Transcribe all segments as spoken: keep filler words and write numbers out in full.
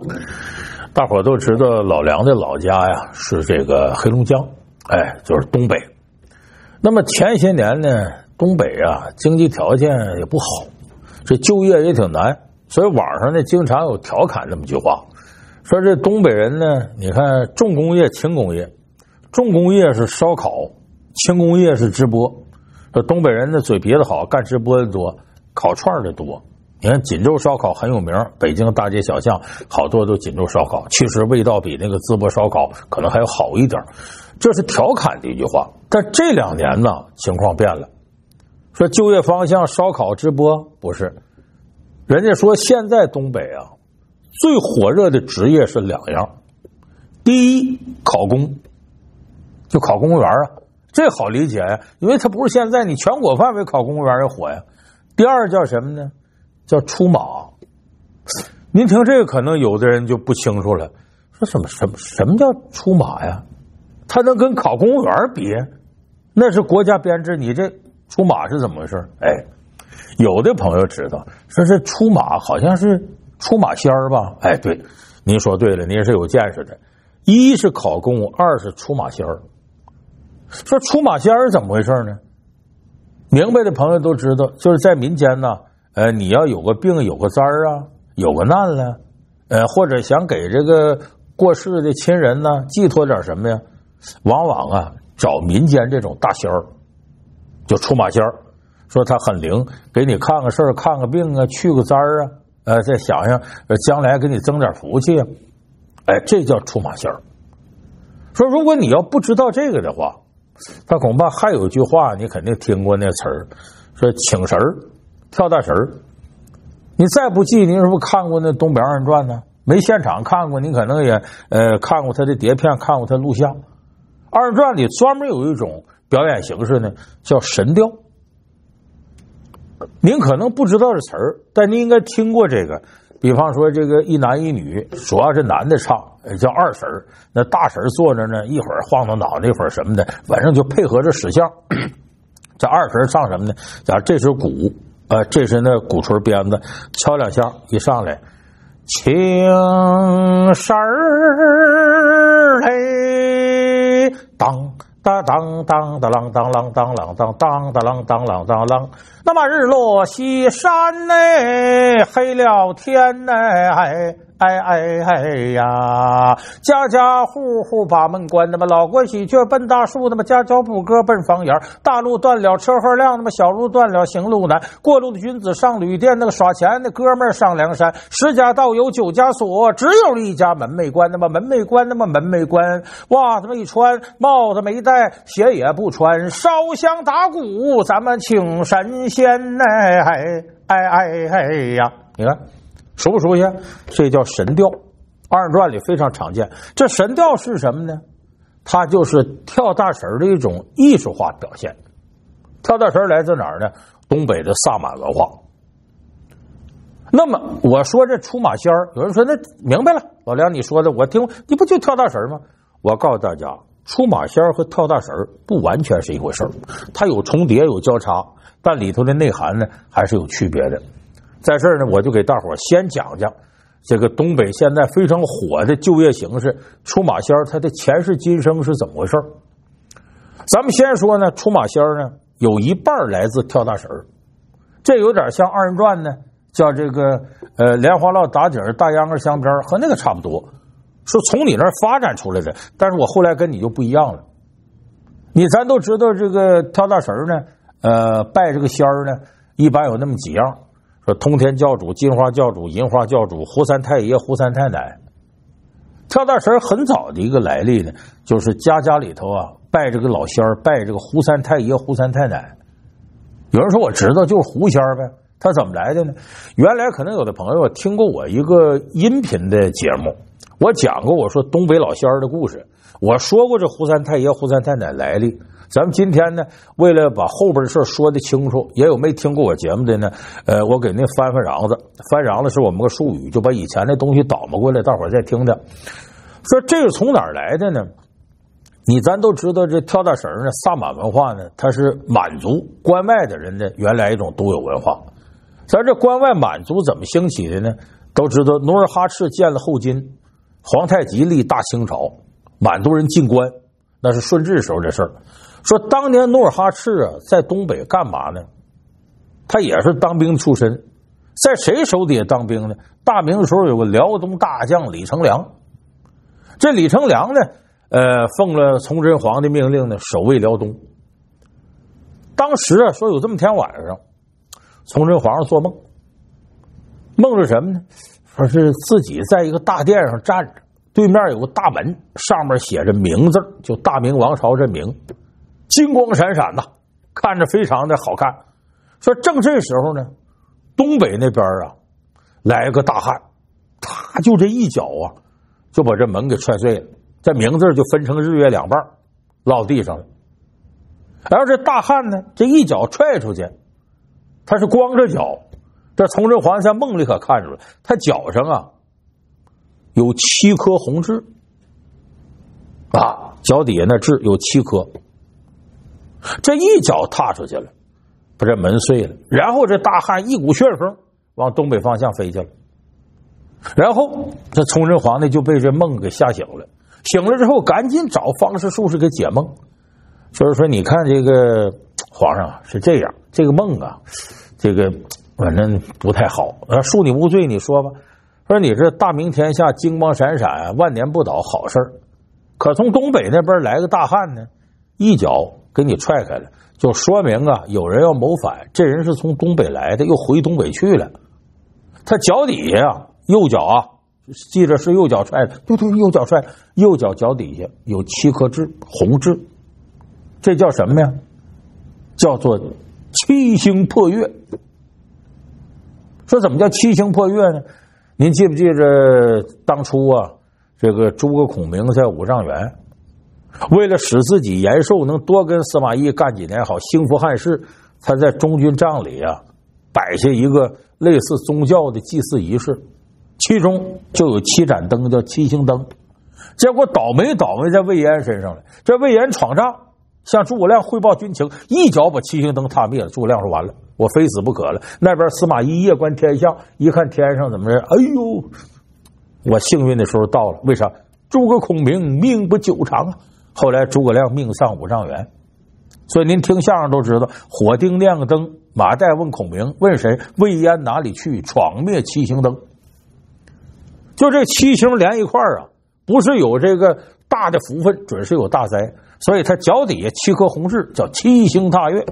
大伙都知道老梁的老家呀是这个黑龙江，哎，就是东北。那么前些年呢，东北啊经济条件也不好，这就业也挺难，所以网上呢经常有调侃这么句话，说这东北人呢，你看重工业轻工业，重工业是烧烤，轻工业是直播。说东北人的嘴皮子好，干直播的多，烤串的多。你看锦州烧烤很有名，北京大街小巷好多都锦州烧烤，其实味道比那个淄博烧烤可能还要好一点，这是调侃的一句话。但这两年呢情况变了，说就业方向烧烤直播不是，人家说现在东北啊最火热的职业是两样，第一考公，就考公务员啊，这好理解呀，因为它不是现在你全国范围考公务员也火呀。第二叫什么呢？叫出马。您听这个可能有的人就不清楚了，说什么什么什么叫出马呀？他能跟考公务员比？那是国家编制，你这出马是怎么回事？哎，有的朋友知道，说这出马好像是出马仙儿吧？哎，对，您说对了，您是有见识的。一是考公，二是出马仙儿。说出马仙儿怎么回事呢？明白的朋友都知道，就是在民间呢，呃，你要有个病、有个灾儿啊，有个难了，呃，或者想给这个过世的亲人呢寄托点什么呀，往往啊找民间这种大仙儿，就出马仙儿，说他很灵，给你看个事儿、看个病啊，去个灾儿啊，呃，再想想呃将来给你增点福气啊，哎，这叫出马仙儿。说如果你要不知道这个的话，他恐怕还有一句话你肯定听过那词儿，说请神儿跳大神儿。你再不记，你是不是看过那东北二人转呢？没现场看过，你可能也呃看过他的碟片，看过他录像。二人转里专门有一种表演形式呢，叫神调。您可能不知道这词儿，但您应该听过这个。比方说这个一男一女，主要是男的唱，叫二婶儿，那大婶儿坐着呢，一会儿晃荡脑袋，一会儿什么的，反正就配合着使相。这二婶儿唱什么呢？假如这是鼓，呃，这是那鼓槌鞭子，敲两下，一上来，情婶儿嘞，当当当当当啷当啷当啷当当当啷当啷当啷。那么日落西山呢，黑了天呢，哎哎哎哎呀！家家户户把门关，那么老关喜鹊奔大树，那么家家步歌奔房檐。大路断了车号亮，那么小路断了行路难。过路的君子上旅店，那个耍钱的哥们儿上梁山。十家道有九家锁，只有一家门没关，那么门没关，那么门没关。袜子没穿，帽子没戴，鞋也不穿，烧香打鼓，咱们请神仙呢，哎哎哎哎呀！你看。熟不熟悉？这叫神调，二人转里非常常见。这神调是什么呢？它就是跳大神的一种艺术化表现。跳大神来自哪儿呢？东北的萨满文化。那么我说这出马仙儿，有人说那明白了，老梁你说的我听，你不就跳大神吗？我告诉大家，出马仙儿和跳大神不完全是一回事儿，它有重叠有交叉，但里头的内涵呢还是有区别的。在这儿呢，我就给大伙儿先讲讲这个东北现在非常火的就业形式出马仙儿，它的前世今生是怎么回事？咱们先说呢，出马仙儿呢有一半来自跳大神儿，这有点像二人转呢，叫这个呃莲花落打底儿大秧歌香边和那个差不多，说从你那儿发展出来的，但是我后来跟你就不一样了。你咱都知道这个跳大神儿呢，呃拜这个仙儿呢，一般有那么几样。说通天教主、金花教主、银花教主、胡三太爷、胡三太奶。跳大神很早的一个来历呢，就是家家里头啊拜这个老仙儿，拜这个胡三太爷、胡三太奶。有人说我知道，就是胡仙儿呗。他怎么来的呢？原来可能有的朋友听过我一个音频的节目，我讲过我说东北老仙儿的故事，我说过这胡三太爷、胡三太奶来历。咱们今天呢，为了把后边的事说得清楚，也有没听过我节目的呢，呃，我给您翻翻瓤子，翻瓤子是我们个术语，就把以前的东西倒磨过来，大伙儿再听听。说这个从哪儿来的呢？你咱都知道，这跳大神呢，萨满文化呢，它是满族关外的人的原来一种独有文化。咱这关外满族怎么兴起的呢？ 都知道努尔哈赤建了后金，皇太极立大清朝，满族人进关，那是顺治时候的事儿。说当年努尔哈赤啊，在东北干嘛呢？他也是当兵出身，在谁手底下当兵呢？大明的时候有个辽东大将李成梁，这李成梁呢，呃，奉了崇祯皇的命令呢，守卫辽东。当时啊，说有这么天晚上，崇祯皇上做梦，梦着什么呢？说是自己在一个大殿上站着，对面有个大门，上面写着明字，就大明王朝这明，金光闪闪的，看着非常的好看。说正这时候呢，东北那边啊来个大汉，他就这一脚啊就把这门给踹碎了，这名字就分成日月两半，落地上了。然后这大汉呢，这一脚踹出去，他是光着脚。这崇祯皇在梦里可看出来，他脚上啊有七颗红痣啊，脚底下那痣有七颗。这一脚踏出去了，把这门碎了，然后这大汉一股旋风往东北方向飞去了。然后这崇祯皇帝就被这梦给吓醒了，醒了之后赶紧找方士术士给解梦，就是说你看这个皇上是这样，这个梦啊，这个反正不太好，恕你无罪，你说吧。说你这大明天下金光闪闪，万年不倒，好事儿。可从东北那边来个大汉呢，一脚给你踹开了，就说明啊，有人要谋反，这人是从东北来的，又回东北去了。他脚底下啊，右脚啊，记着是右脚踹的，对对，右脚踹，右脚脚底下有七颗痣，红痣，这叫什么呀？叫做七星破月。说怎么叫七星破月呢？您记不记着当初啊，这个诸葛孔明在五丈原，为了使自己延寿，能多跟司马懿干几年好，兴复汉室，他在中军帐里啊摆下一个类似宗教的祭祀仪式，其中就有七盏灯，叫七星灯。结果倒霉倒霉在魏延身上了，这魏延闯帐向诸葛亮汇报军情，一脚把七星灯踏灭了。诸葛亮说完了，我非死不可了。那边司马懿夜观天象，一看天上怎么着，哎呦，我幸运的时候到了。为啥？诸葛孔明命不久长啊。后来诸葛亮命丧五丈原。所以您听相声都知道，火丁亮灯，马岱问孔明，问谁？魏延哪里去？闯灭七星灯。就这七星连一块啊，不是有这个大的福分，准是有大灾。所以他脚底下七颗红痣，叫七星踏月。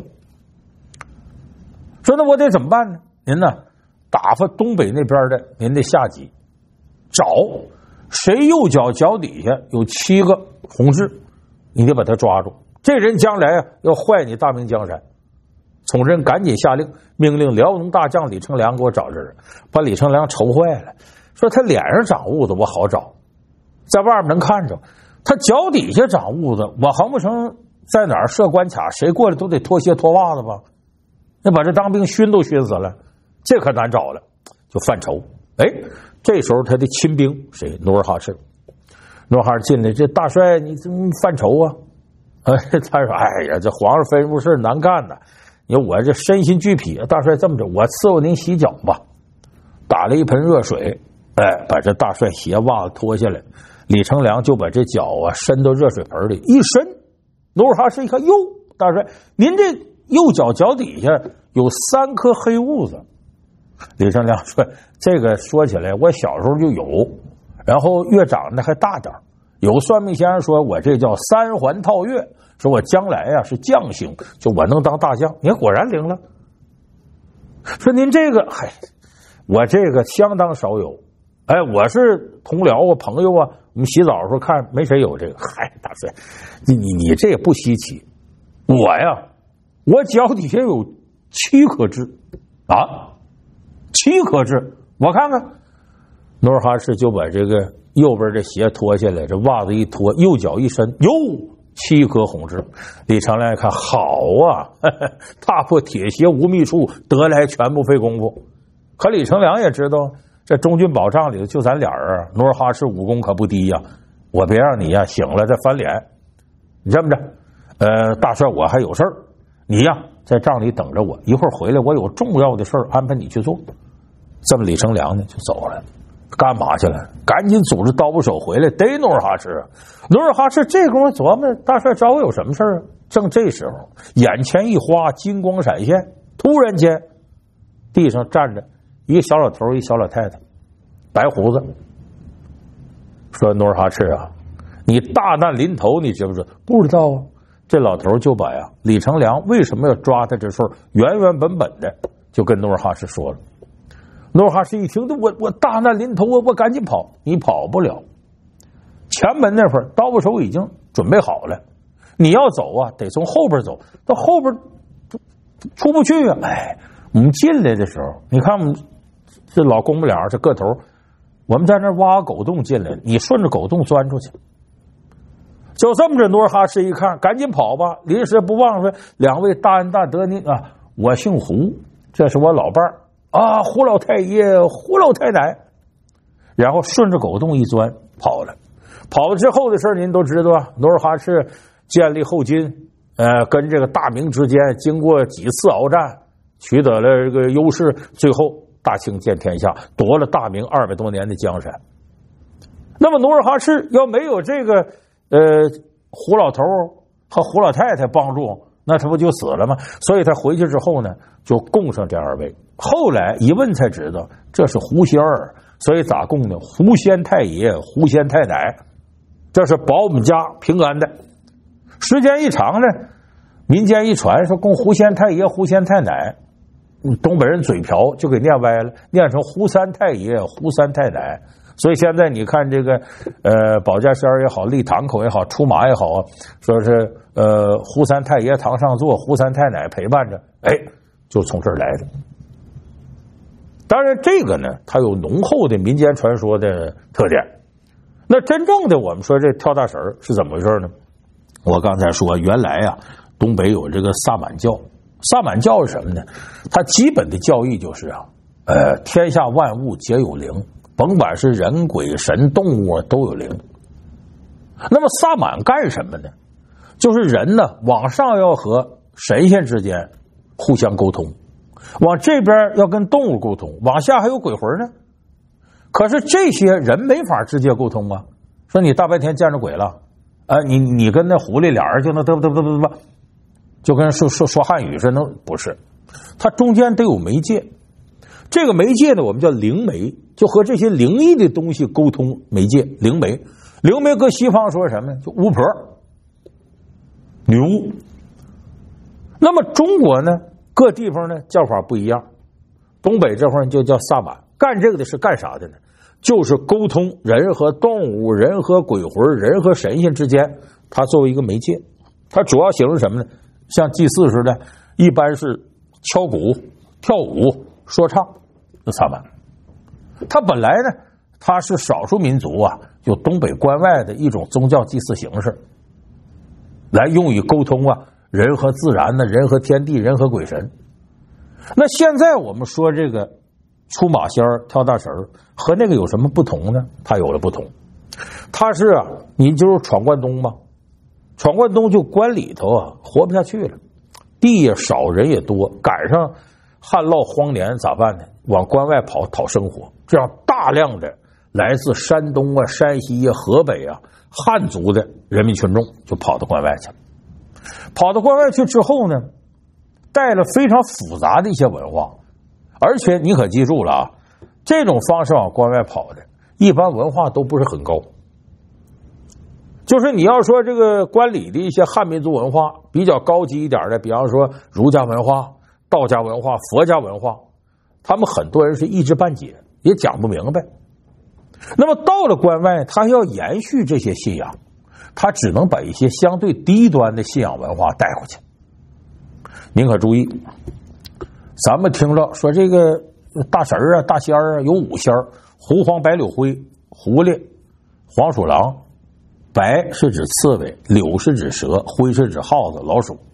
说那我得怎么办呢？您呢，打发东北那边的您的下级，找谁右脚脚底下有七个红痣，你得把他抓住。这人将来啊要坏你大明江山。崇祯赶紧下令，命令辽东大将李成梁给我找这人，把李成梁愁坏了，说他脸上长痦子我好找，在外面能看着。他脚底下长痦子，我横不成在哪儿设关卡，谁过来都得脱鞋脱袜子吧？那把这当兵熏都熏死了，这可难找了，就犯愁。哎，这时候他的亲兵谁？努尔哈赤。努尔哈赤进来，这大帅你怎么犯愁啊？哎，他说：“哎呀，这皇上吩咐事难干呐，你说我这身心俱疲。大帅这么着，我伺候您洗脚吧。”打了一盆热水，哎，把这大帅鞋袜子脱下来。李成梁就把这脚啊伸到热水盆里一伸，努尔哈赤一看，哟，大帅，您这右脚脚底下有三颗黑痦子。李成梁说：“这个说起来，我小时候就有，然后越长得还大点。有算命先生说我这叫三环套月，说我将来呀、啊、是将星，就我能当大将。你看果然灵了。说您这个，嗨，我这个相当少有。哎，我是同僚啊，朋友啊。”我们洗澡的时候看没谁有这个，嗨，大帅，你你你这也不稀奇。我呀，我脚底下有七颗痣啊，七颗痣，我看看。努尔哈赤就把这个右边的鞋脱下来，这袜子一脱，右脚一伸，哟，七颗红痣。李成梁一看，好啊，呵呵，踏破铁鞋无觅处，得来全不费功夫。可李成梁也知道。这中军保障里头就咱俩人，努尔哈赤武功可不低呀、啊！我别让你呀、啊、醒了再翻脸。你这么着，呃，大帅我还有事儿，你呀在帐里等着我，一会儿回来我有重要的事儿安排你去做。 这么李成梁呢就走了，干嘛去了？赶紧组织刀捕手回来逮努尔哈赤。努尔哈赤这功夫琢磨，大帅找我有什么事啊？正这时候，眼前一花，金光闪现，突然间，地上站着一个小老头，一小老太太，白胡子，说：“努尔哈赤啊，你大难临头，你知不知道？”不知道啊。这老头就把呀李成梁为什么要抓他这事儿原原本本的就跟努尔哈赤说了。努尔哈赤一听，我我大难临头，我我赶紧跑，你跑不了。前门那会儿刀捕手已经准备好了，你要走啊，得从后边走，到后边出不去啊。哎，我们进来的时候，你看我们这老公母俩这个头，我们在那挖个狗洞进来，你顺着狗洞钻出去。就这么着，努尔哈赤一看，赶紧跑吧，临时不忘说：“两位大恩大德，您啊，我姓胡，这是我老伴儿啊，胡老太爷、胡老太太。”然后顺着狗洞一钻跑了。跑了之后的事您都知道啊，努尔哈赤建立后金，呃，跟这个大明之间经过几次鏖战，取得了这个优势，最后大清见天下，夺了大明二百多年的江山。那么努尔哈赤要没有这个呃胡老头和胡老太太帮助，那他不就死了吗？所以他回去之后呢，就供上这二位。后来一问才知道，这是胡仙儿，所以咋供呢？胡仙太爷、胡仙太奶，这是保我们家平安的。时间一长呢，民间一传说供胡仙太爷、胡仙太奶，东北人嘴瓢就给念歪了，念成胡三太爷、胡三太奶。所以现在你看这个，呃，保家仙也好，立堂口也好，出马也好啊，说是呃胡三太爷堂上坐，胡三太奶陪伴着，哎，就从这儿来的。当然，这个呢，它有浓厚的民间传说的特点。那真正的我们说这跳大神是怎么回事呢？我刚才说，原来啊，东北有这个萨满教。萨满教是什么呢？它基本的教义就是啊，呃，天下万物皆有灵。甭管是人鬼神动物都有灵。那么萨满干什么呢？就是人呢往上要和神仙之间互相沟通，往这边要跟动物沟通，往下还有鬼魂呢。可是这些人没法直接沟通啊。说你大白天见着鬼了，呃，你你跟那狐狸俩人就能嘚嘚嘚嘚嘚，就跟说说说汉语似的，不是，它中间得有媒介。这个媒介呢，我们叫灵媒，就和这些灵异的东西沟通媒介，灵媒。灵媒搁西方说什么呢？就巫婆、女巫。那么中国呢，各地方呢叫法不一样。东北这块就叫萨满，干这个的是干啥的呢？就是沟通人和动物、人和鬼魂、人和神仙之间，它作为一个媒介。它主要形容什么呢？像祭祀似的，一般是敲鼓、跳舞、说唱的萨满。它本来呢，它是少数民族啊，就东北关外的一种宗教祭祀形式，来用于沟通啊人和自然呢，人和天地，人和鬼神。那现在我们说这个出马仙儿、跳大神儿和那个有什么不同呢？它有了不同。它是啊，你就是闯关东嘛，闯关东就关里头啊活不下去了，地也少，人也多，赶上旱涝荒年咋办呢？往关外跑讨生活，这样大量的来自山东啊、山西啊、河北啊汉族的人民群众就跑到关外去了。跑到关外去之后呢，带了非常复杂的一些文化，而且你可记住了啊，这种方式往关外跑的，一般文化都不是很高。就是你要说这个关里的一些汉民族文化比较高级一点的，比方说儒家文化、道家文化、佛家文化，他们很多人是一知半解，也讲不明白。那么到了关外，他要延续这些信仰，他只能把一些相对低端的信仰文化带回去。您可注意，咱们听着说这个大神啊、大仙啊有五仙儿，狐黄白柳灰，狐狸、黄鼠狼，白是指刺猬，柳是指蛇，灰是指耗子、老鼠。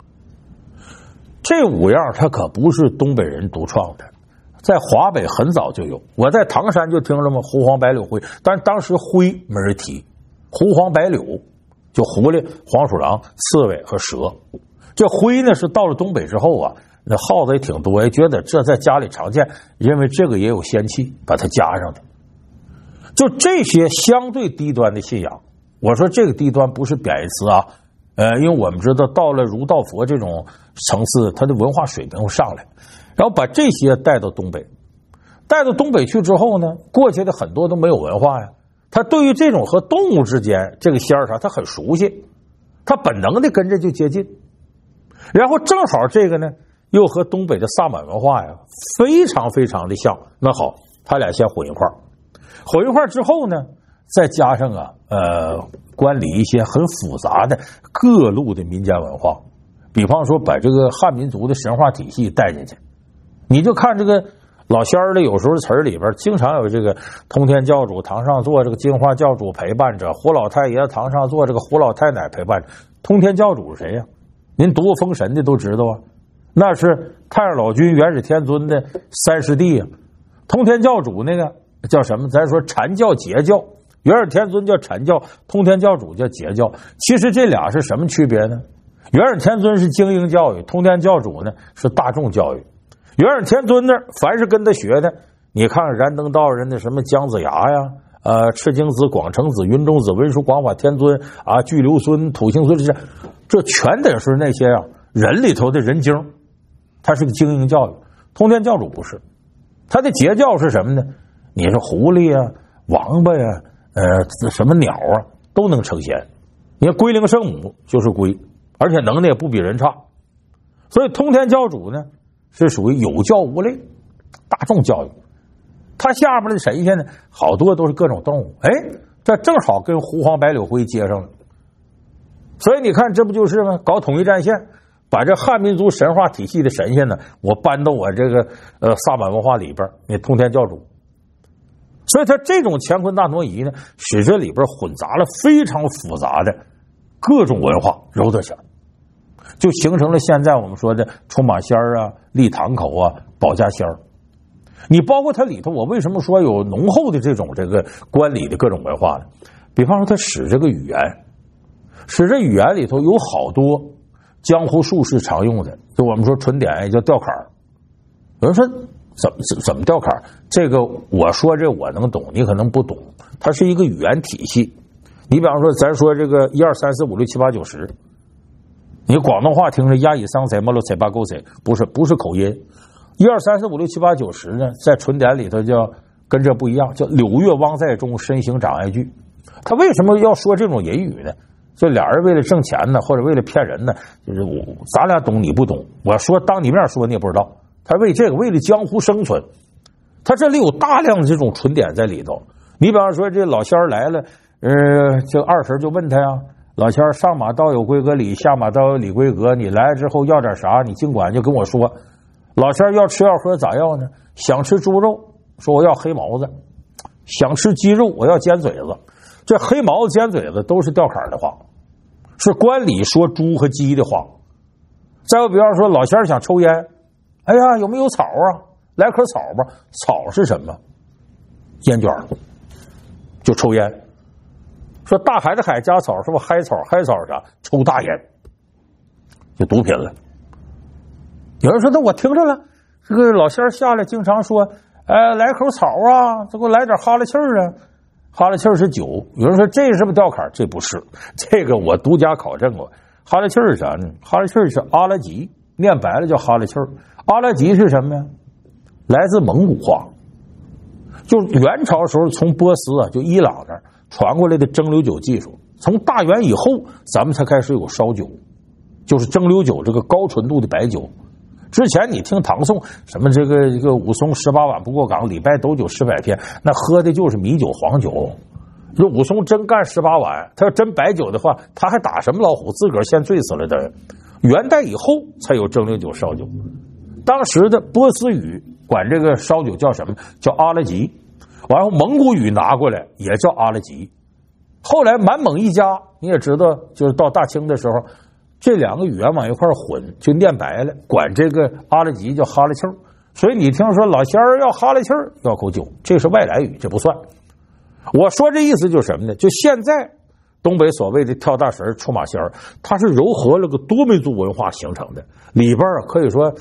这五样它可不是东北人独创的，在华北很早就有。我在唐山就听了嘛，狐黄白柳灰，但是当时灰没人提，狐黄白柳就狐狸、黄鼠狼、刺猬和蛇。这灰呢是到了东北之后啊， 那耗子也挺多，也觉得这在家里常见，认为这个也有仙气，把它加上的。就这些相对低端的信仰，我说这个低端不是贬义词啊，呃，因为我们知道到了儒道佛这种层次，它的文化水平会上来，然后把这些带到东北，带到东北去之后呢，过去的很多都没有文化呀，他对于这种和动物之间这个仙儿啥，他很熟悉，他本能的跟着就接近，然后正好这个呢又和东北的萨满文化呀非常非常的像，那好，他俩先混一块儿。混一块儿之后呢，再加上啊，呃，管理一些很复杂的各路的民间文化，比方说把这个汉民族的神话体系带进去，你就看这个老仙儿的有时候词儿里边经常有这个通天教主堂上坐这个金花教主陪伴着，胡老太爷堂上坐这个胡老太奶陪伴着。通天教主是谁呀？您读过封神的都知道啊，那是太上老君元始天尊的三师弟啊。通天教主那个叫什么？咱说禅教截教，元始天尊叫禅教，通天教主叫截教。其实这俩是什么区别呢？元始天尊是精英教育，通天教主呢是大众教育。元始天尊那凡是跟他学的，你看燃灯道人的什么姜子牙呀，呃，赤精子、广成子、云中子、文殊广法天尊啊，巨留孙、土行孙，这这全得是那些啊人里头的人精，他是个精英教育。通天教主不是，他的截教是什么呢？你说狐狸啊、王八呀、呃什么鸟啊都能成仙。你看龟灵圣母就是龟，而且能耐也不比人差。所以通天教主呢是属于有教无类，大众教育。他下边的神仙呢，好多都是各种动物，哎，这正好跟胡黄白柳灰接上了。所以你看，这不就是吗？搞统一战线，把这汉民族神话体系的神仙呢，我搬到我这个呃萨满文化里边，那通天教主。所以他这种乾坤大挪移呢，使这里边混杂了非常复杂的各种文化揉到起来，就形成了现在我们说的出马仙儿啊、立堂口啊、保家仙儿。你包括它里头，我为什么说有浓厚的这种这个观礼的各种文化呢？比方说，它使这个语言，使这语言里头有好多江湖术士常用的，就我们说纯点也叫吊坎儿。有人说怎么怎么吊坎儿？这个我说这我能懂，你可能不懂。它是一个语言体系。你比方说，咱说这个一二三四五六七八九十，你广东话听着呀一桑才么了才八勾才，不是不是口音。一二三四五六七八九十呢，在纯典里头叫跟这不一样，叫柳月汪在中，身形长爱惧。他为什么要说这种隐语呢？就俩人为了挣钱呢，或者为了骗人呢？就是我咱俩懂你不懂，我说当你面说你也不知道。他为这个为了江湖生存，他这里有大量的这种纯典在里头。你比方说这老仙儿来了，呃，这二婶就问他呀，老仙儿上马刀有规格礼，下马刀有礼规格，你来之后要点啥，你尽管就跟我说。老仙儿要吃要喝咋要呢？想吃猪肉，说我要黑毛子；想吃鸡肉，我要尖嘴子。这黑毛子、尖嘴子都是吊坎的话，是官里说猪和鸡的话。再有比方说，老仙儿想抽烟，哎呀，有没有草啊？来颗草吧。草是什么？烟卷，就抽烟。说大海的海加草，是不嗨草？嗨草是啥？抽大烟，就毒品了。有人说，那我听着了，这个老仙儿下来经常说，哎，来口草啊，这给我来点哈喇气儿啊。哈喇气儿是酒。有人说这是不是吊坎？这不是，这个我独家考证过。哈喇气儿是啥呢？哈喇气儿是阿拉吉，念白了叫哈喇气儿。阿拉吉是什么呀？来自蒙古话，就元朝时候从波斯啊，就伊朗那儿传过来的蒸馏酒技术。从大元以后，咱们才开始有烧酒，就是蒸馏酒这个高纯度的白酒。之前你听唐宋什么这个这个武松十八碗不过岗，李白斗酒诗百篇，那喝的就是米酒黄酒。这武松真干十八碗，他要真白酒的话，他还打什么老虎？自个儿先醉死了的。元代以后才有蒸馏酒烧酒。当时的波斯语管这个烧酒叫什么？叫阿拉吉。完后蒙古语拿过来也叫阿拉吉。后来满蒙一家，你也知道，就是到大清的时候，这两个语言往一块混，就念白了，管这个阿拉吉叫哈喇气儿。所以你听说老仙儿要哈喇气儿，要口酒，这是外来语，这不算。我说这意思就是什么呢？就现在东北所谓的跳大神、出马仙儿，它是糅合了个多民族文化形成的，里边可以说，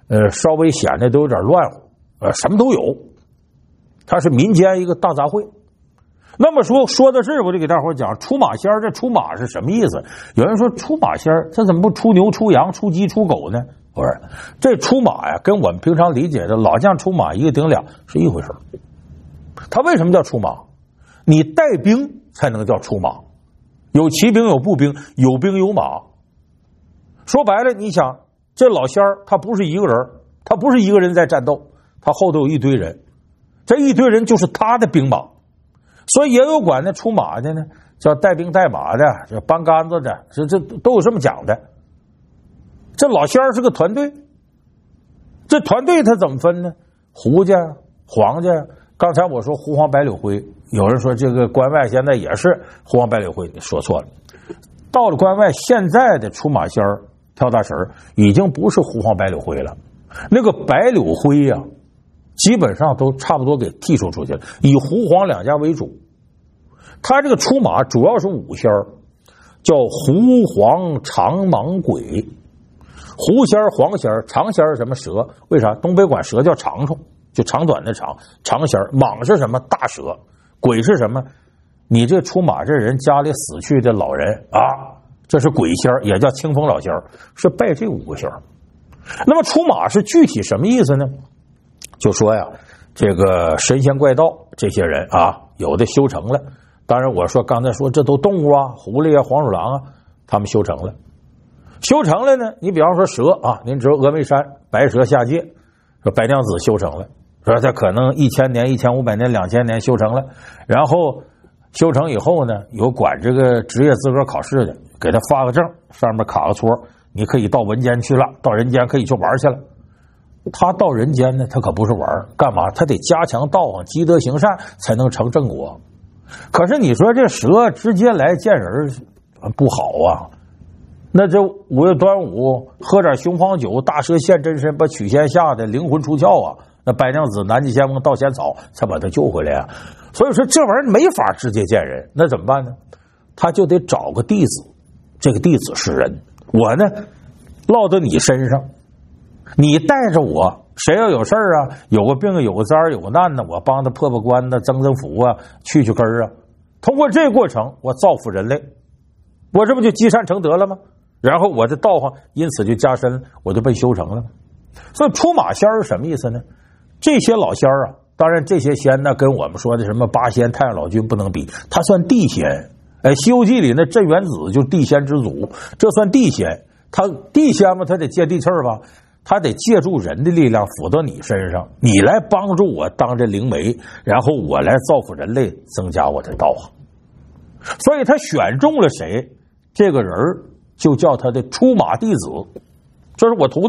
呃，稍微显得都有点乱乎，呃，什么都有。它是民间一个大杂烩。那么说说的是，我就给大伙讲出马仙儿，这出马是什么意思？有人说出马仙儿，这怎么不出牛、出羊、出鸡、出狗呢？不是，这出马呀，跟我们平常理解的老将出马一个顶两是一回事。他为什么叫出马？你带兵才能叫出马，有骑兵有步兵，有兵有马。说白了，你想这老仙儿他不是一个人，他不是一个人在战斗，他后头有一堆人，这一堆人就是他的兵马。所以也有管那出马的呢，叫带兵带马的，这搬杆子的，这这都有这么讲的。这老仙儿是个团队，这团队他怎么分呢？胡家、黄家，刚才我说胡黄白柳灰，有人说这个关外现在也是胡黄白柳灰，你说错了。到了关外，现在的出马仙儿、跳大神儿已经不是胡黄白柳灰了，那个白柳灰呀、啊。基本上都差不多给剔除出去了，以胡黄两家为主。他这个出马主要是五仙儿，叫胡黄长蟒鬼。胡仙儿、黄仙儿、长仙儿什么蛇？为啥东北管蛇叫长虫？就长短的长，长仙儿。蟒是什么？大蛇。鬼是什么？你这出马这人家里死去的老人啊，这是鬼仙儿，也叫清风老仙儿，是拜这五个仙儿。那么出马是具体什么意思呢？就说呀，这个神仙怪道这些人啊，有的修成了。当然，我说刚才说这都动物啊，狐狸啊、黄鼠狼啊，他们修成了。修成了呢，你比方说蛇啊，您知道峨眉山白蛇下界，说白娘子修成了，说他可能一千年、一千五百年、两千年修成了，然后修成以后呢，有管这个职业资格考试的，给他发个证，上面卡个戳，你可以到人间去了，到人间可以去玩去了。他到人间呢，他可不是玩，干嘛？他得加强道行，积德行善，才能成正果。可是你说这蛇直接来见人不好啊，那这五月端午喝点雄黄酒，大蛇现真身，把曲仙吓得灵魂出窍啊，那白娘子南极仙翁盗仙草才把他救回来啊。所以说这玩意儿没法直接见人，那怎么办呢？他就得找个弟子，这个弟子是人，我呢落到你身上，你带着我，谁要有事儿啊，有个病有个灾有个难呢，我帮他破破关呢，增增福啊，去去根儿啊。通过这个过程，我造福人类，我这不就积善成德了吗？然后我这道行因此就加深，我就被修成了。所以出马仙儿是什么意思呢？这些老仙儿啊，当然这些仙呢跟我们说的什么八仙、太上老君不能比，他算地仙。哎，《西游记》里那镇元子就是地仙之祖，这算地仙。他地仙嘛，他得接地气儿吧。他得借助人的力量辅到你身上，你来帮助我当这灵媒，然后我来造福人类，增加我的道行。所以他选中了谁，这个人就叫他的出马弟子，这是我徒弟。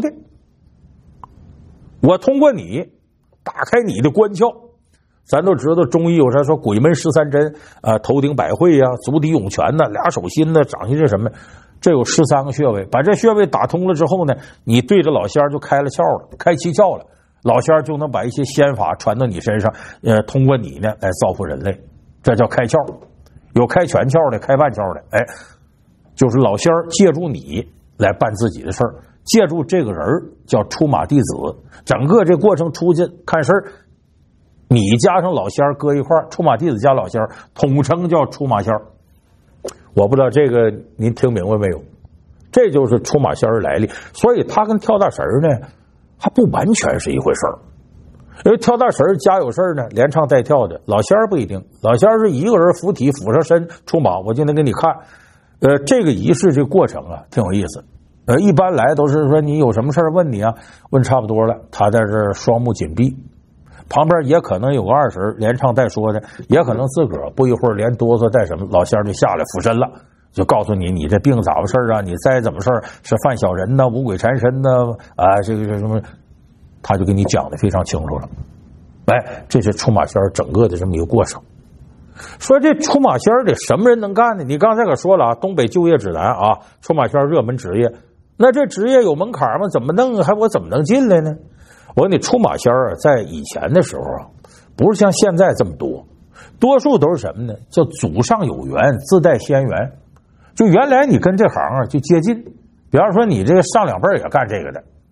我通过你打开你的关窍。咱都知道中医有啥说鬼门十三针啊，头顶百会呀、啊，足底涌泉呐、啊，俩手心呐、啊，掌心是什么？这有十三个穴位，把这穴位打通了之后呢，你对着老仙儿就开了窍了，开七窍了，老仙儿就能把一些仙法传到你身上，呃，通过你呢来造福人类，这叫开窍。有开全窍的，开半窍的，哎，就是老仙儿借助你来办自己的事儿，借助这个人叫出马弟子，整个这过程出去看事儿，你加上老仙儿搁一块儿，出马弟子加老仙儿，统称叫出马仙儿。我不知道这个您听明白没有？这就是出马仙儿来历，所以他跟跳大神呢还不完全是一回事儿。因为跳大神家有事儿呢，连唱带跳的，老仙儿不一定，老仙儿是一个人附体俯上身出马，我就能给你看。呃，这个仪式这个过程啊挺有意思。呃，一般来都是说你有什么事儿问你啊，问差不多了，他在这双目紧闭。旁边也可能有个二婶连唱带说的，也可能自个儿不一会儿连哆嗦带什么，老仙儿就下来附身了，就告诉你你这病咋回事啊，你灾怎么事儿，是犯小人呢，五鬼缠身呢，啊，这个这什么，他就给你讲的非常清楚了。哎，这是出马仙儿整个的这么一个过程。说这出马仙儿得什么人能干呢？你刚才可说了啊，东北就业指南啊，出马仙儿热门职业，那这职业有门槛吗？怎么弄？还我怎么能进来呢？我说你出马仙儿在以前的时候啊，不是像现在这么多，多数都是什么呢？叫祖上有缘，自带仙缘。就原来你跟这行啊就接近，比方说你这个上两辈也干这个的，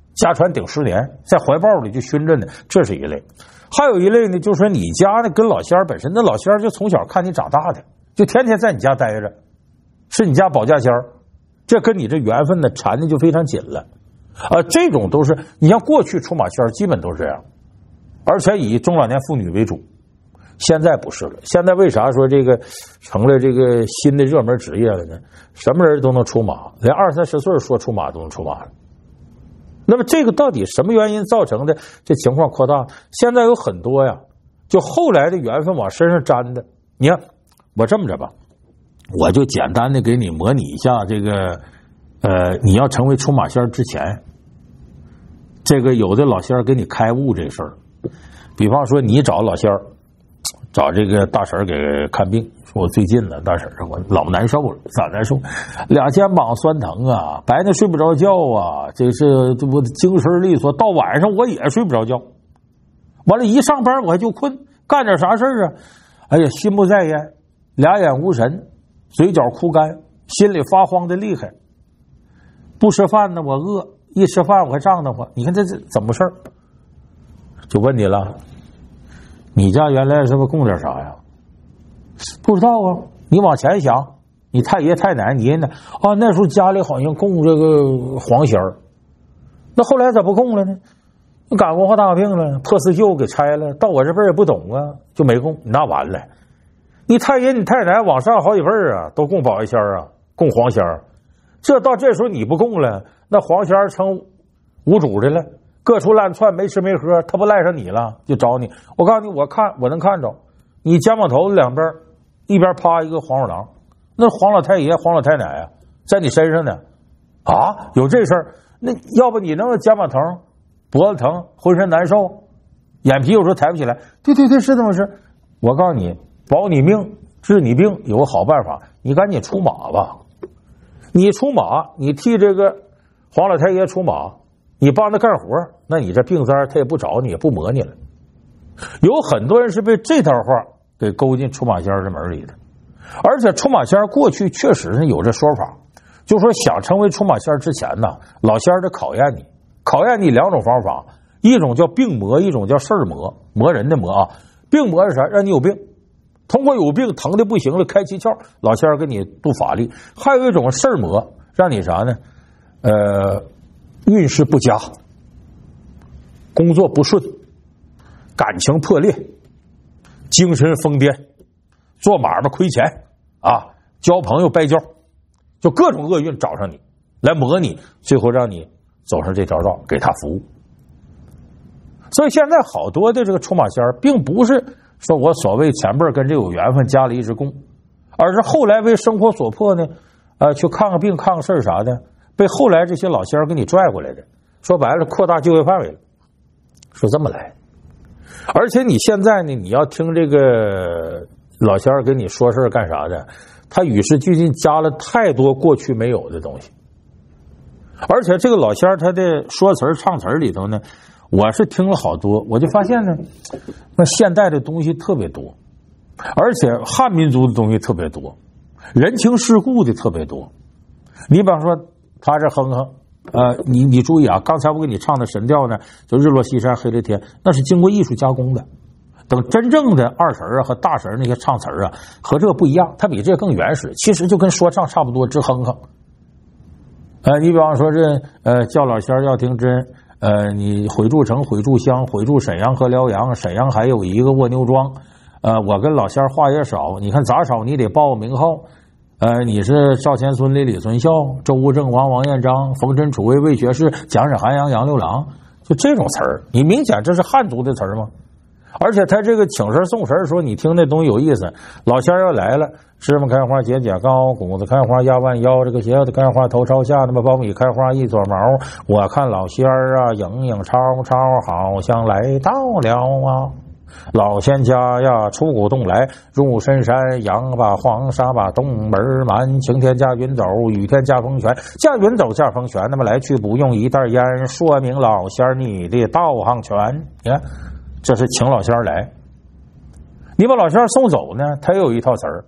家传顶十年，在怀抱里就熏着呢，这是一类。还有一类呢，就是说你家呢跟老仙儿本身，那老仙儿就从小看你长大的，就天天在你家待着，是你家保家仙儿，这跟你这缘分呢缠的就非常紧了。呃，这种都是你像过去出马仙儿基本都是这样，而且以中老年妇女为主。现在不是了，现在为啥说这个成了这个新的热门职业了呢？什么人都能出马，连二三十岁说出马都能出马了。那么这个到底什么原因造成的这情况扩大？现在有很多呀，就后来的缘分往身上沾的。你看，我这么着吧，我就简单的给你模拟一下这个，呃，你要成为出马仙之前，这个有的老仙儿给你开悟这事儿。比方说，你找老仙儿，找这个大婶给看病，说我最近呢，大婶我老难受了，咋难受？俩肩膀酸疼啊，白天睡不着觉啊，这是这不精神利索，到晚上我也睡不着觉。完了，一上班我就困，干点啥事儿啊？哎呀，心不在焉，俩眼无神，嘴角枯干，心里发慌的厉害。不吃饭呢，我饿；一吃饭我还胀得慌。你看这这怎么事儿？就问你了。你家原来是不是供点啥呀？不知道啊。你往前想，你太爷太奶，你爷呢？啊，那时候家里好像供这个黄仙儿，那后来咋不供了呢？你赶文化大革命了，破四旧给拆了，到我这辈儿也不懂啊，就没供。那完了，你太爷你太奶往上好几辈儿啊，都供保卫仙儿啊，供黄仙儿。这到这时候你不供了，那黄仙儿成无主的了。各处乱窜，没吃没喝，他不赖上你了，就找你。我告诉你，我看我能看着，你肩膀头两边，一边趴一个黄鼠狼，那黄老太爷、黄老太奶啊，在你身上呢。啊，有这事儿？那要不你那个肩膀疼、脖子疼、浑身难受，眼皮有时候抬不起来。对对对，是这么事。我告诉你，保你命、治你病有个好办法，你赶紧出马吧。你出马，你替这个黄老太爷出马。你帮他干活，那你这病灾他也不找你，也不磨你了。有很多人是被这套话给勾进出马仙的门里的，而且出马仙过去确实是有这说法，就说想成为出马仙之前呢，老仙得考验你，考验你两种方法，一种叫病魔，一种叫事儿魔，魔人的魔啊。病魔是啥？让你有病，通过有病疼的不行了，开七窍，老仙给你度法力。还有一种事儿魔，让你啥呢？呃。运势不佳，工作不顺，感情破裂，精神疯癫，做买卖亏钱啊，交朋友败交，就各种厄运找上你来磨你，最后让你走上这条道，给他服务。所以现在好多的这个出马仙并不是说我所谓前辈跟这有缘分加了一支供，而是后来为生活所迫呢，呃，去看看病看看事儿啥的，被后来这些老仙儿给你拽过来的。说白了，扩大就业范围了，说这么来。而且你现在呢，你要听这个老仙儿跟你说事儿干啥的，他与时俱进加了太多过去没有的东西。而且这个老仙儿他的说词儿唱词儿里头呢，我是听了好多，我就发现呢，那现代的东西特别多，而且汉民族的东西特别多，人情世故的特别多。你比方说他这哼哼，呃，你你注意啊，刚才我给你唱的神调呢，就日落西山黑了天，那是经过艺术加工的。等真正的二神啊和大神那些唱词啊，和这个不一样，它比这更原始，其实就跟说唱差不多，直哼哼。呃，你比方说这呃叫老仙儿要听真，呃，你毁筑城、毁筑乡、毁筑沈阳和辽阳，沈阳还有一个卧牛庄，呃，我跟老仙儿话也少，你看咋少你得报名号。呃，你是赵钱孙李李存孝，周吴郑王王彦章，冯陈楚卫魏学士，蒋沈韩杨杨六郎，就这种词儿，你明显这是汉族的词儿吗？而且他这个请神送神说，你听那东西有意思，老仙儿要来了，芝麻开花节节高，谷子开花压弯腰，这个鞋子开花头朝下，那么苞米开花一撮毛，我看老仙儿啊影影绰绰，好像来到了啊。老仙家呀，出古洞来，入深山，羊把黄沙把东门满，晴天驾云走，雨天驾风旋，驾云走驾风旋，那么来去不用一袋烟，说明老仙你的道行全。你看，这是请老仙来。你把老仙送走呢，他也有一套词儿，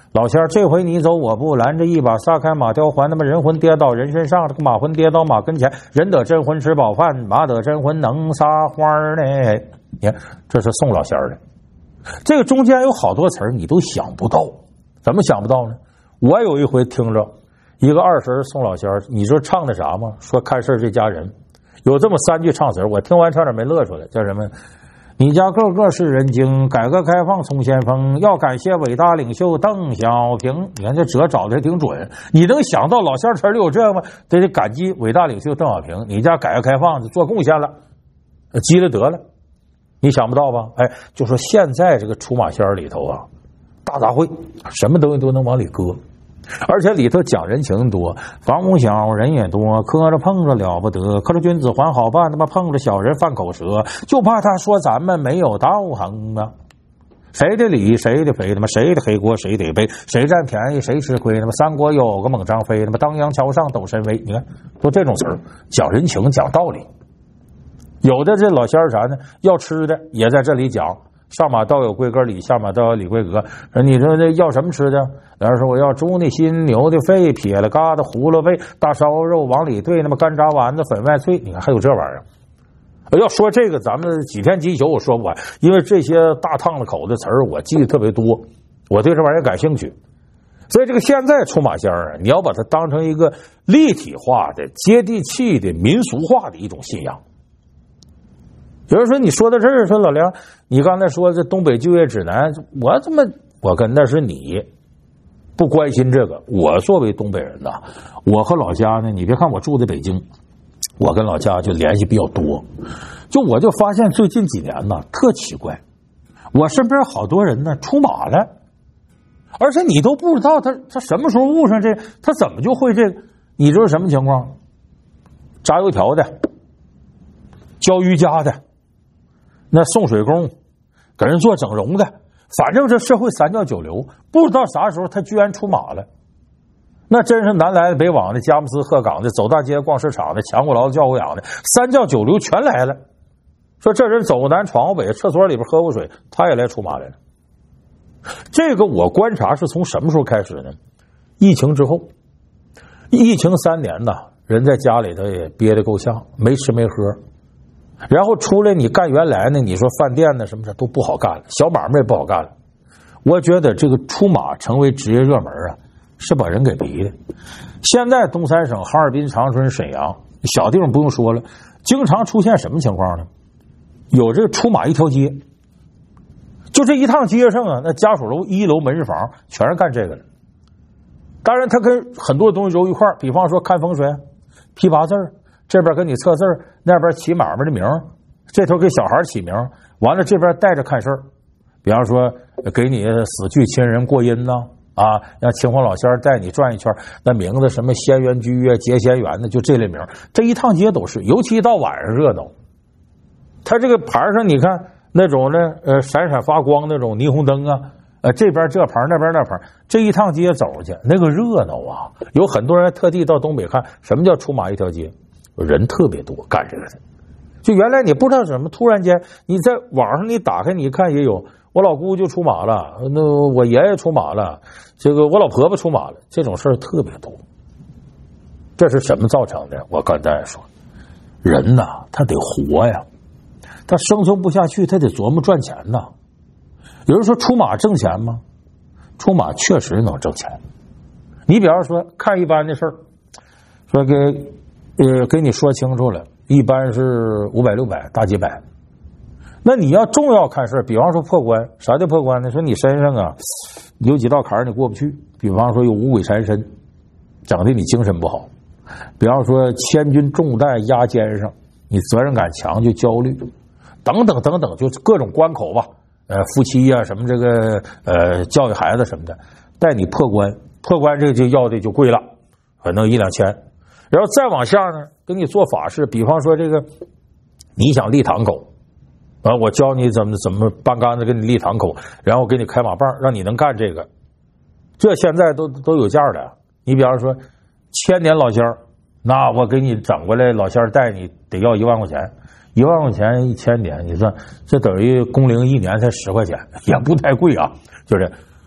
老仙儿，这回你走我步，拦着一把撒开马吊环，那么人魂跌到人身上，这个马魂跌到马跟前，人得真魂吃饱饭，马得真魂能撒欢呢。你看，这是送老仙儿的。这个中间有好多词儿你都想不到，怎么想不到呢？我有一回听着一个二婶送老仙儿，你说唱的啥吗？说看事这家人有这么三句唱词，我听完差点没乐出来，叫什么？你家个个是人精，改革开放冲先锋，要感谢伟大领袖邓小平。你看这辙找的挺准，你能想到老仙儿词里有这吗？得得感激伟大领袖邓小平，你家改革开放做贡献了，积了德了，你想不到吧？哎，就说现在这个出马仙里头啊，大杂烩，什么东西都能往里搁。而且里头讲人情多，房屋小人也多，磕着碰着了不得，磕着君子还好办，他妈碰着小人犯口舌，就怕他说咱们没有道行啊！谁的理谁的肥，他妈谁的黑锅谁得背，谁占便宜谁吃亏，他妈三国有个猛张飞，他妈当阳桥上抖神威，你看都这种词儿，讲人情讲道理。有的这老仙儿啥呢？要吃的也在这里讲。上马倒有规格礼，下马倒有礼规格。说你说这要什么吃的？然后说我要猪的心、牛的肺、撇了疙瘩、葫芦味、大烧肉往里兑，那么干炸丸子、粉外脆。你看还有这玩意儿。要说这个，咱们几天几宿我说不完，因为这些大烫了口的词儿我记得特别多，我对这玩意儿感兴趣。所以这个现在出马仙儿啊，你要把它当成一个立体化的、接地气的、民俗化的一种信仰。有人说你说到这儿，说老梁，你刚才说这东北就业指南，我怎么我跟那是你不关心这个。我作为东北人呐，我和老家呢，你别看我住在北京，我跟老家就联系比较多。就我就发现最近几年呢，特奇怪，我身边好多人呢出马了，而且你都不知道他他什么时候误上这，他怎么就会这个？你知道什么情况？炸油条的，教瑜伽的。那送水工给人做整容的，反正这社会三教九流，不知道啥时候他居然出马了。那真是南来的北往的，佳木斯鹤岗的，走大街逛市场的，强过劳叫过养的，三教九流全来了。说这人走南闯北，厕所里边喝过水，他也来出马来了。这个我观察是从什么时候开始呢？疫情之后，疫情三年呢，人在家里头也憋得够呛，没吃没喝。然后出来你干原来呢，你说饭店呢什么的都不好干了，小买卖也不好干了。我觉得这个出马成为职业热门啊，是把人给逼的。现在东三省哈尔滨、长春、沈阳小地方不用说了，经常出现什么情况呢？有这个出马一条街，就这一趟街上啊，那家属楼一楼门市房全是干这个的。当然他跟很多东西揉一块，比方说看风水、批八字，这边给你测字，那边起买卖的名，这头给小孩起名，完了这边带着看事儿，比方说给你死去亲人过阴呢，啊，让清风老仙儿带你转一圈，那名字什么仙缘居啊、结仙缘的，就这类名，这一趟街都是，尤其到晚上热闹。他这个牌上你看那种呢，呃，闪闪发光那种霓虹灯啊，呃，这边这牌那边那牌，这一趟街走去，那个热闹啊！有很多人特地到东北看，什么叫出马一条街？人特别多，干这个的。就原来你不知道什么，突然间你在网上你打开你一看也有，我老姑就出马了，那我爷爷出马了，这个我老婆婆出马了，这种事儿特别多。这是什么造成的？我跟大家说，人呐，他得活呀。他生存不下去，他得琢磨赚钱呐。有人说出马挣钱吗？出马确实能挣钱。你比方说看一般的事儿，说给呃给你说清楚了，一般是五百六百大几百。那你要重要看事儿，比方说破关，啥叫破关呢？说你身上啊有几道坎儿你过不去，比方说有五鬼缠身，整的你精神不好；比方说千钧重担压肩上，你责任感强就焦虑。等等等等，就各种关口吧，呃，夫妻啊，什么这个呃，教育孩子什么的，带你破关，破关这个就要的就贵了，可能一两千，然后再往下呢，给你做法事，比方说这个，你想立堂口，啊，我教你怎么怎么搬杆子给你立堂口，然后给你开马棒，让你能干这个，这现在都都有价的。你比方说千年老仙儿，那我给你整过来，老仙儿带你得要一万块钱。一万块钱一千年，你算这等于工龄一年才十块钱，也不太贵啊。就是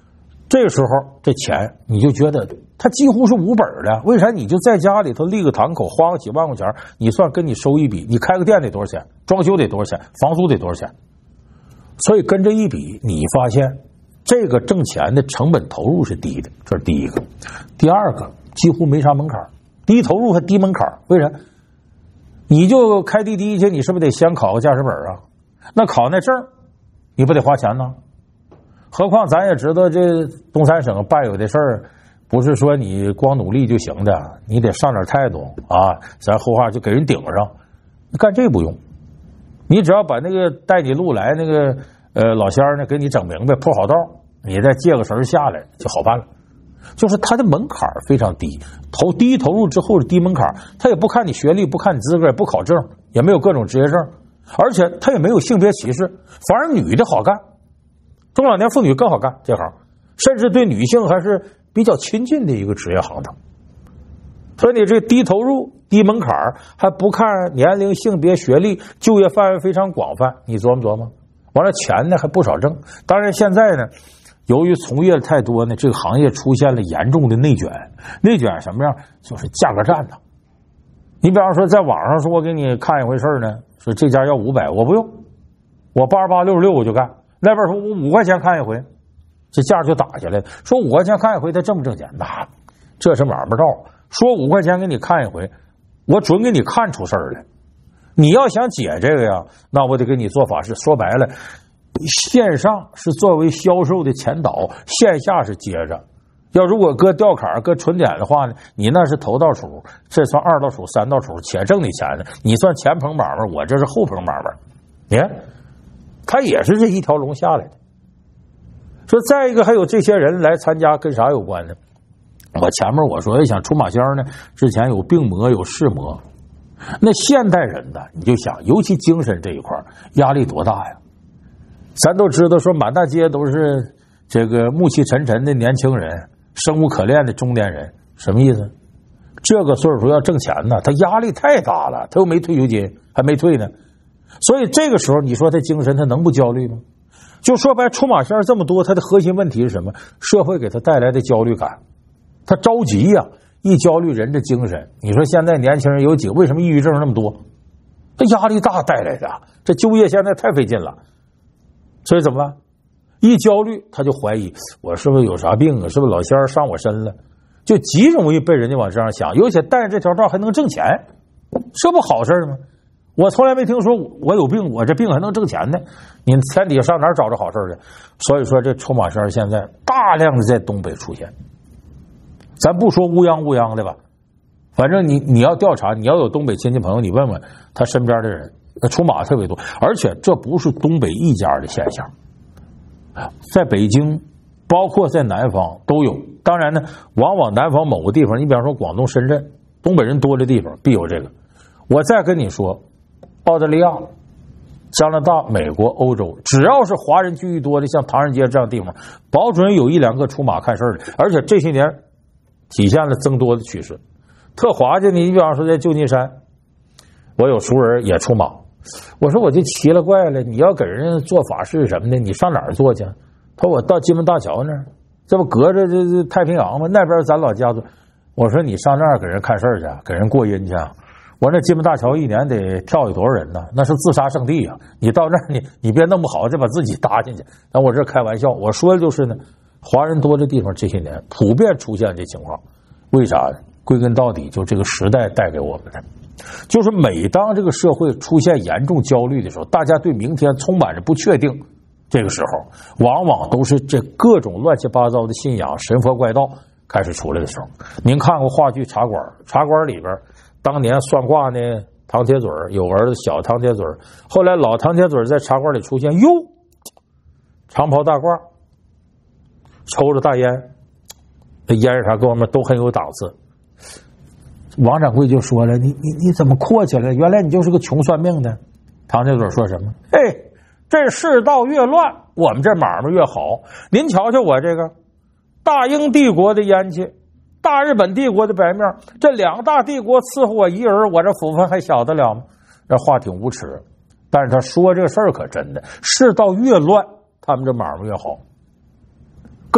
这个时候这钱你就觉得他几乎是无本的，为啥？你就在家里头立个堂口，花个几万块钱，你算跟你收一笔，你开个店得多少钱？装修得多少钱？房租得多少钱？所以跟这一比，你发现这个挣钱的成本投入是低的，这是第一个。第二个，几乎没啥门槛，低投入还低门槛，为啥？你就开滴滴去，你是不是得先考个驾驶本啊？那考那证你不得花钱呢？何况咱也知道这东三省办有的事儿，不是说你光努力就行的，你得上点态度啊！咱后话就给人顶上，干这不用，你只要把那个带你路来那个呃老仙儿呢给你整明白铺好道，你再借个绳下来就好办了。就是他的门槛非常低，投低投入之后是低门槛，他也不看你学历，不看你资格，也不考证，也没有各种职业证，而且他也没有性别歧视，反而女的好干，中老年妇女更好干这行，甚至对女性还是比较亲近的一个职业行当。所以你这低投入低门槛，还不看年龄性别学历，就业范围非常广泛，你琢磨琢磨，完了钱呢还不少挣。当然现在呢由于从业太多呢，这个行业出现了严重的内卷。内卷什么样？就是价格战呢。你比方说在网上说我给你看一回事呢，说这家要五百，我不用，我八十八六十六我就干。那边说我五块钱看一回，这价就打下来。说五块钱看一回，他挣不挣钱？那这是买卖道。说五块钱给你看一回，我准给你看出事儿来。你要想解这个呀，那我得给你做法事。说白了，线上是作为销售的前导，线下是接着。要如果搁吊坎搁纯点的话呢，你那是头道处，这算二道处三道处，且挣你钱呢。你算前棚买卖，我这是后棚买卖。你看他也是这一条龙下来的。说再一个还有这些人来参加跟啥有关呢？我前面我说想出马仙呢，之前有病魔有事魔，那现代人呢你就想，尤其精神这一块压力多大呀。咱都知道说满大街都是这个暮气沉沉的年轻人，生无可恋的中年人，什么意思？这个岁数要挣钱呢，他压力太大了，他又没退休金还没退呢，所以这个时候你说他精神他能不焦虑吗？就说白，出马仙这么多，他的核心问题是什么？社会给他带来的焦虑感，他着急呀、啊，一焦虑人的精神。你说现在年轻人有几个？为什么抑郁症那么多？他压力大带来的，这就业现在太费劲了。所以怎么办？一焦虑他就怀疑我是不是有啥病啊？是不是老仙儿上我身了？就极容易被人家往这样想，尤其带着这条道还能挣钱，这不好事吗？我从来没听说我有病，我这病还能挣钱呢。你天底下上哪儿找着好事去？所以说这出马仙现在大量的在东北出现，咱不说乌泱乌泱的吧，反正你你要调查，你要有东北亲戚朋友，你问问他身边的人，那出马特别多，而且这不是东北一家的现象，在北京包括在南方都有。当然呢，往往南方某个地方，你比方说广东深圳，东北人多的地方必有这个。我再跟你说，澳大利亚、加拿大、美国、欧洲，只要是华人聚居多的，像唐人街这样的地方，保准有一两个出马看事的，而且这些年体现了增多的趋势。特滑稽，你比方说在旧金山，我有熟人也出马，我说我就奇了怪了，你要给人做法事什么的，你上哪儿做去？他说我到金门大桥那儿，这不隔着这这太平洋吗？那边咱老家做。我说你上那儿给人看事儿去，给人过阴去。我那金门大桥一年得跳有多少人呢？那是自杀圣地啊！你到那儿你你别弄不好，再把自己搭进去。但我这开玩笑，我说的就是呢，华人多的地方这些年普遍出现这情况，为啥？归根到底就这个时代带给我们的，就是每当这个社会出现严重焦虑的时候，大家对明天充满着不确定，这个时候往往都是这各种乱七八糟的信仰神佛怪道开始出来的时候。您看过话剧《茶馆》，茶馆里边当年算卦呢，唐铁嘴有儿子小唐铁嘴，后来老唐铁嘴在茶馆里出现，哟，长袍大褂，抽着大烟，那烟啥各方面都很有档次。王掌柜就说了，你你你怎么阔起来？原来你就是个穷算命的。唐铁嘴说什么？嘿，这世道越乱，我们这买卖越好。您瞧瞧我这个大英帝国的烟气，大日本帝国的白面，这两大帝国伺候我一人，我这福分还小得了吗？这话挺无耻，但是他说这个事儿可真的，世道越乱，他们这买卖越好。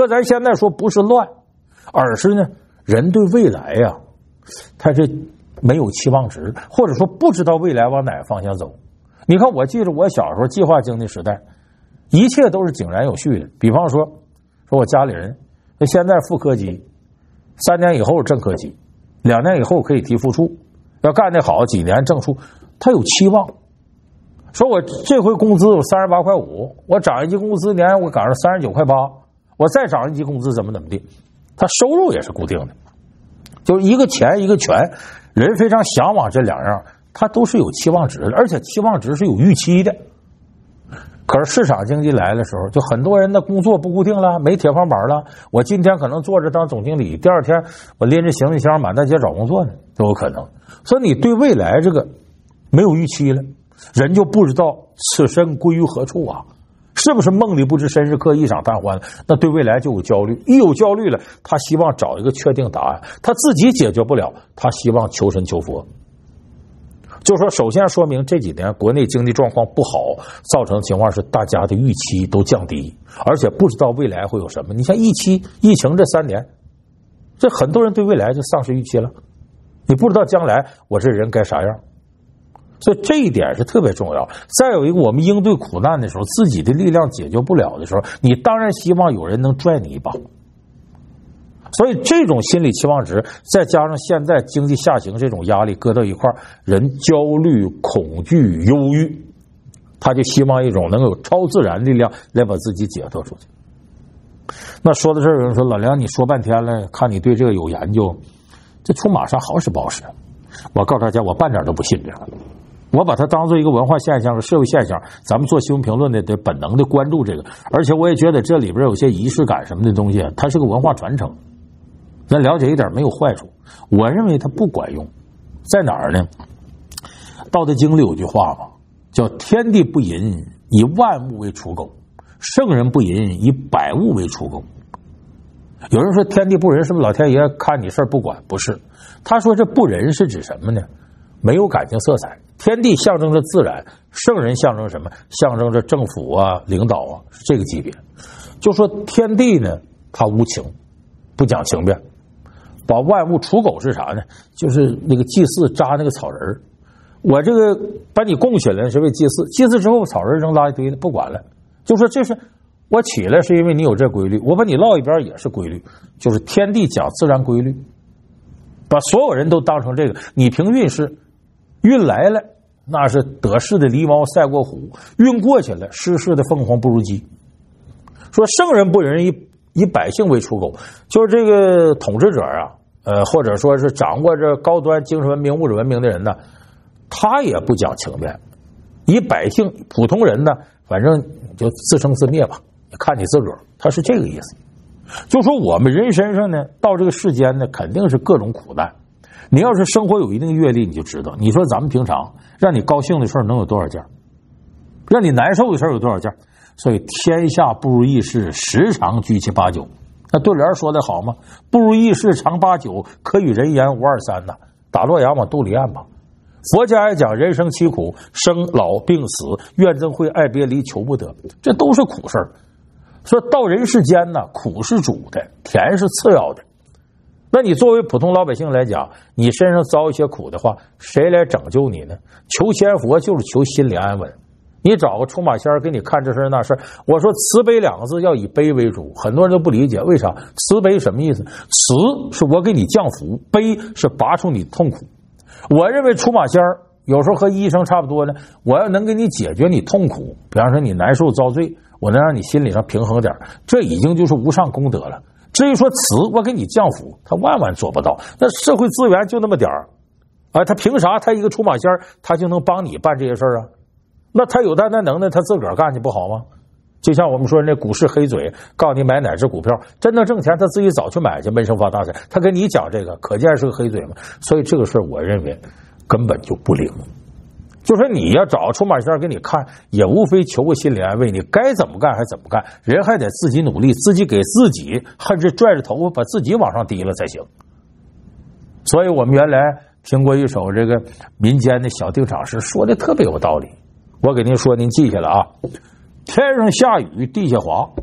可咱现在说不是乱，而是呢，人对未来呀、啊，他这没有期望值，或者说不知道未来往哪个方向走。你看，我记得我小时候计划经济时代，一切都是井然有序的。比方说，说我家里人现在副科级，三年以后正科级，两年以后可以提副处，要干得好，几年正处，他有期望。说我这回工资有三十八块五，我涨一级工资年我赶上三十九块八，我再涨一级工资怎么怎么地，他收入也是固定的，就是一个钱一个权，人非常向往这两样，他都是有期望值的，而且期望值是有预期的。可是市场经济来的时候，就很多人的工作不固定了，没铁饭碗了。我今天可能坐着当总经理，第二天我拎着行李箱满大街找工作呢，都有可能。所以你对未来这个没有预期了，人就不知道此身归于何处啊？是不是梦里不知身是客，一场贪欢？那对未来就有焦虑，一有焦虑了，他希望找一个确定答案，他自己解决不了，他希望求神求佛。就说首先说明这几年国内经济状况不好，造成的情况是大家的预期都降低，而且不知道未来会有什么。你像疫期疫情这三年，这很多人对未来就丧失预期了，你不知道将来我这人该啥样，所以这一点是特别重要。再有一个，我们应对苦难的时候，自己的力量解决不了的时候，你当然希望有人能拽你一把。所以这种心理期望值，再加上现在经济下行这种压力搁到一块儿，人焦虑、恐惧、忧郁，他就希望一种能有超自然力量来把自己解脱出去。那说到这儿，有人说老梁，你说半天了，看你对这个有研究，这出玛莎好使不好使？我告诉大家，我半点都不信这个，我把它当做一个文化现象和社会现象，咱们做新闻评论的得本能的关注这个，而且我也觉得这里边有些仪式感什么的东西，它是个文化传承。咱了解一点没有坏处，我认为它不管用，在哪儿呢？道德经里有句话嘛，叫天地不淫，以万物为刍狗；圣人不淫，以百物为刍狗。有人说天地不仁，是不是老天爷看你事儿不管？不是，他说这不仁是指什么呢？没有感情色彩。天地象征着自然，圣人象征什么？象征着政府啊、领导啊，是这个级别。就说天地呢，他无情，不讲情面。把万物刍狗是啥呢？就是那个祭祀扎那个草人，我这个把你供起来是为祭祀，祭祀之后草人扔垃圾堆的，不管了。就说这是我起来是因为你有这规律，我把你落一边也是规律，就是天地讲自然规律，把所有人都当成这个。你凭运势，运来了那是得势的狸猫赛过虎，运过去了失势的凤凰不如鸡。说圣人不仁，以以百姓为刍狗，就是这个统治者啊，呃，或者说是掌握着高端精神文明、物质文明的人呢，他也不讲情面，以百姓普通人呢，反正就自生自灭吧，看你自个儿，他是这个意思。就说我们人身上呢，到这个世间呢，肯定是各种苦难。你要是生活有一定阅历，你就知道，你说咱们平常让你高兴的事能有多少件，让你难受的事有多少件。所以天下不如意事，时常居其八九。那对联说的好吗？不如意事常八九，可与人言无二三呐。打洛阳往肚里咽吧。佛家也讲人生七苦，生老病死，怨憎会爱别离，求不得，这都是苦事儿。说到人世间呢，苦是主的，甜是次要的。那你作为普通老百姓来讲，你身上遭一些苦的话，谁来拯救你呢？求仙佛就是求心里安稳。你找个出马仙给你看这事那事，我说慈悲两个字要以悲为主，很多人都不理解为啥。慈悲什么意思？慈是我给你降福，悲是拔出你痛苦。我认为出马仙有时候和医生差不多呢，我要能给你解决你痛苦，比方说你难受遭罪，我能让你心理上平衡点，这已经就是无上功德了。至于说慈我给你降福，他万万做不到。那社会资源就那么点儿啊，他凭啥他一个出马仙他就能帮你办这些事儿啊？那他有单单能耐，他自个儿干去不好吗？就像我们说那股市黑嘴，告诉你买哪只股票真的挣钱，他自己早去买去，闷声发大财。他跟你讲这个，可见是个黑嘴嘛。所以这个事儿，我认为根本就不灵。就说你要找出马仙给你看，也无非求个心理安慰，你该怎么干还怎么干，人还得自己努力，自己给自己恨是拽着头发把自己往上提了才行。所以我们原来听过一首这个民间的小定场诗，说的特别有道理。我给您说，您记下来啊。天上下雨地下滑，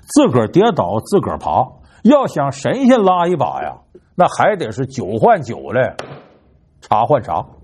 自个儿跌倒自个儿爬。要想神仙拉一把呀，那还得是酒换酒嘞，茶换茶。